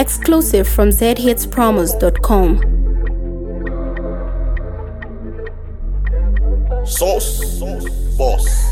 Exclusive from zhitspromos.com. Sauce Boss.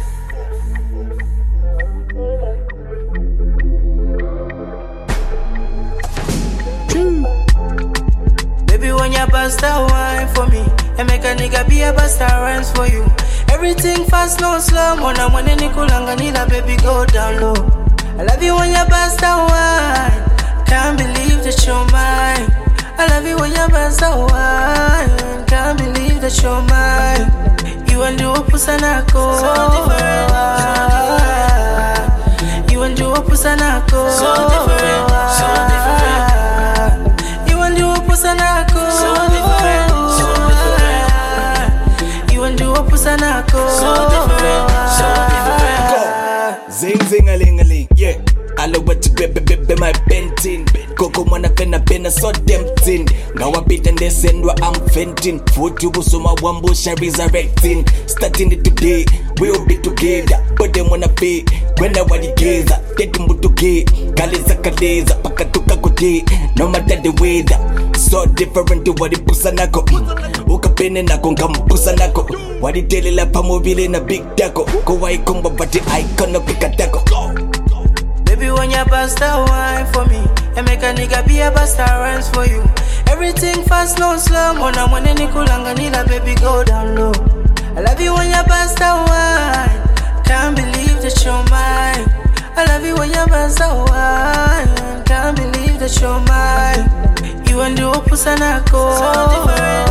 Baby, when you bust a wine for me, and make a nigga be a bust a rhymes for you. Everything fast, no slow. When I'm on any kulanga, need a baby go down low. I love you when you bust a wine. Can't believe that you're mine. I love you when you bust a wine. Can't believe that you're mine. You and do a pusanako. So different, so different. You and do a pusanako. So different, so different. You and do a pusanako. So different, so different. You and do a pusanako. So different, so different. Zing zing a ling a ling, yeah. I love what you be my pentin. Koko mwana pena so tempting. Ngawa beat and they send what I'm venting. Food you suma wambusha resurrecting. Starting it today, we'll be together. But they wanna pay when I want to gaze. Get him to get Kaliza Kaleza, Pakatuka Kote. No matter the weather, so different to what it pusanako. Uka pene na konga pusanako. What it tell la pamobile in a big daco. Go I combo but the icon of Picataco. Baby, when you bust a wine for me, and make a nigga be a bust a rhymes for you. Everything fast, no slow. When I'm on any kulanga, need a baby go down low. I love you when you bust a wine. Can't believe that you're mine. I love you when you bust a wine. Can't believe that you're mine. You and do a pusanako. So different,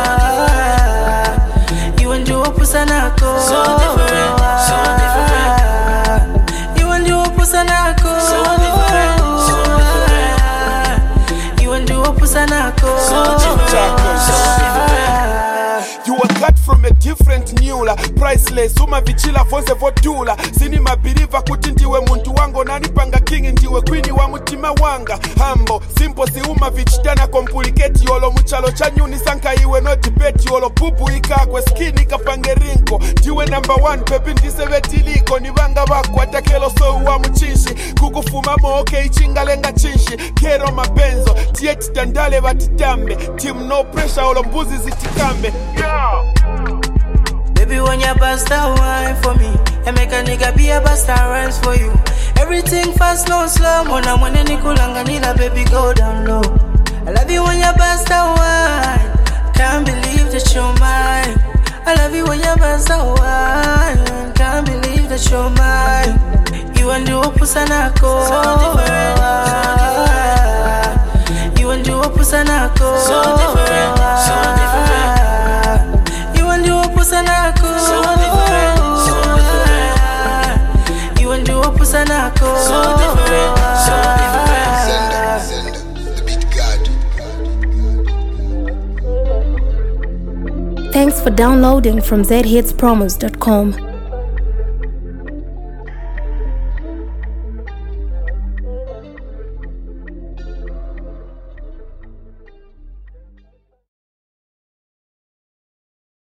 so different. You and do a pusanako. So different, so different. You and do a pusanako. So different, so different. You and do a pusanako. So different, so different. You were cut from a different newla. Priceless, uma vichila vonse vodula. Sini mabiriva kuti ndiwe muntu wango. Nanipanga king ndiwe queen wa mutima wanga. Humble, simple si uma vichitana complicate. Yolo muchalo chanyuni sanka iwe no debate. Yolo pupu ikakwe skin ikapange rinko. Ndiwe number one pepi ndiseve tiliko. Nibanga wako atakelo so uwa muchishi. Kukufuma mooke ichinga lenga chishi. Kero mabenzo, tieti tandale batitambe. Team no pressure olo mbuzi zitikambe. Baby, when you bust a wine for me, and make a nigga be a bust a rhymes for you. Everything fast, no slow. When I'm on any kulanga, need a baby go down low. I love you when you bust a wine. Can't believe that you're mine. I love you when you bust a wine. Can't believe that you're mine. You and do a pusanako. So different, so different. You and do a pusanako. So different, so different. You and do a pusanako. So different, so different. You and do a pusanako. So different, so different. Sender, the beat god. Thanks for downloading from zhitspromos.com.